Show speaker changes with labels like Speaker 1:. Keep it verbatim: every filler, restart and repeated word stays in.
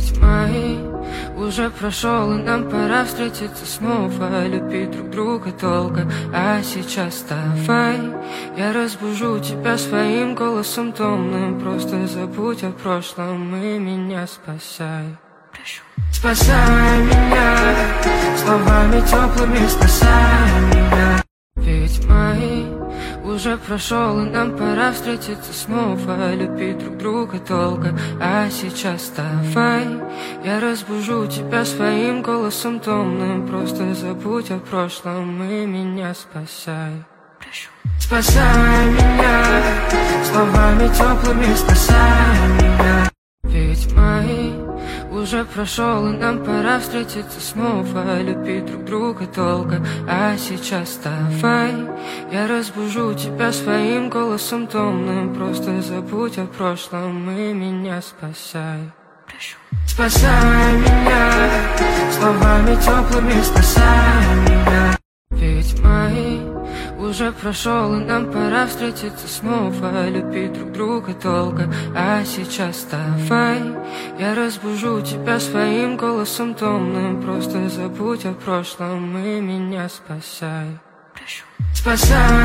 Speaker 1: Ведь май уже прошел, и нам пора встретиться снова, любить друг друга долго. А сейчас давай я разбужу тебя своим голосом томным. Просто забудь о прошлом и меня спасай. Прошу. Спасай меня словами теплыми, спасай меня. Ведь май уже прошел, и нам пора встретиться снова, любить друг друга долго. А сейчас давай я разбужу тебя своим голосом томным. Просто забудь о прошлом и меня спасай. Прошу. Спасай меня словами теплыми, спасай меня. Ведь май уже прошел, и нам пора встретиться снова, любить друг друга долго. А сейчас давай я разбужу тебя своим голосом томным. Просто забудь о прошлом и меня спасай. Прошу. Спасай меня словами теплыми, спасай меня. Ведь май уже прошел, и нам пора встретиться снова, любить друг друга долго. А сейчас давай я разбужу тебя своим голосом томным. Просто забудь о прошлом и меня спасай. Прошу. Спасай.